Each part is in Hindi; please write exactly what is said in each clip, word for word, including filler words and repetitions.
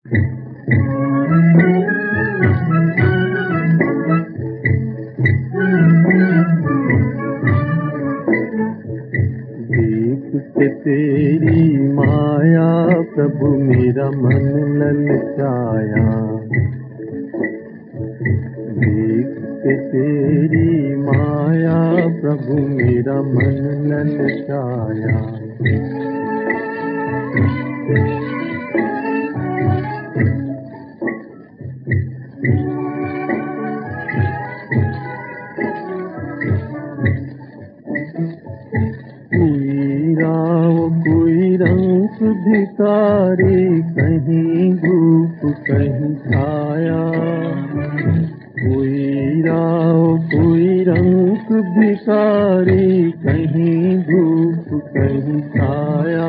देख के तेरी माया प्रभु मेरा मन ललचाया। देख के तेरी माया प्रभु मेरा मन ललचाया। कोई राव कोई रंग भिखारी, कहीं धूप कहीं छाया। कोई राव कोई रंग भिखारी, कहीं धूप कहीं छाया।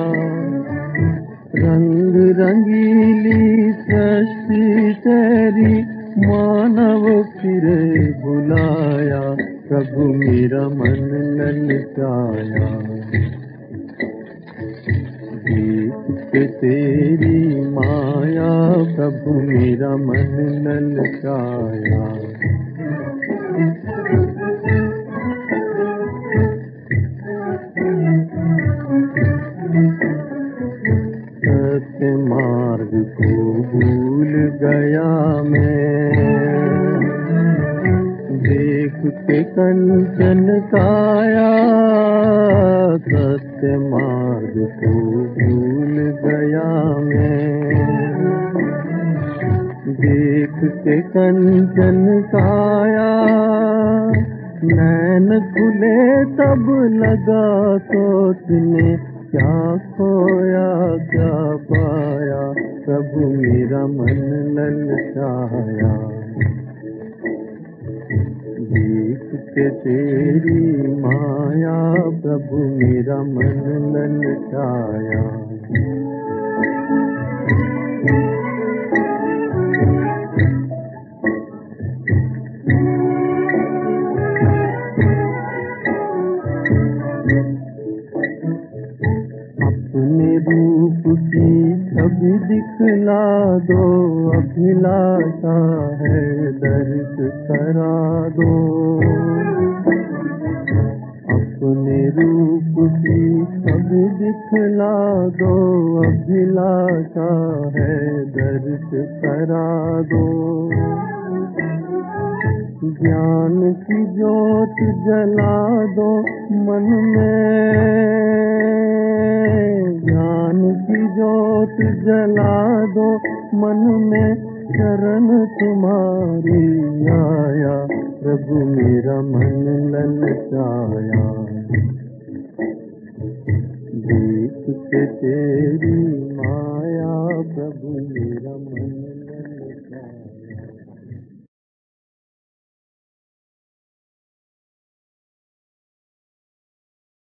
रंग रंगीली सृष्टि तेरी, मानव फिरे भुलाया। प्रभु मेरा मन ललचाया। देख के तेरी माया प्रभु मेरा मन ललचाया। सत्य मार्ग को भूल गया मैं, देख के कंचन काया। सत्य मार्ग को भूल गया मैं, देख के कंचन काया। नैन खुले तब लगा सोचने, क्या खोया क्या पाया। प्रभु मेरा मन ललचाया। देख के तेरी माया प्रभु मेरा मन ललचाया। अपने रूप की छवि दिखला दो, अभिलाषा है दर्श करा दो। अपने रूप की छवि दिखला दो, अभिलाषा है दर्श करा दो। ज्ञान की ज्योत जला दो मन में, ज्ञान की ज्योत जला दो मन में। शरण तुम्हारी आया, प्रभु मेरा मन ललचाया। देख के तेरी माया प्रभु मेरा मन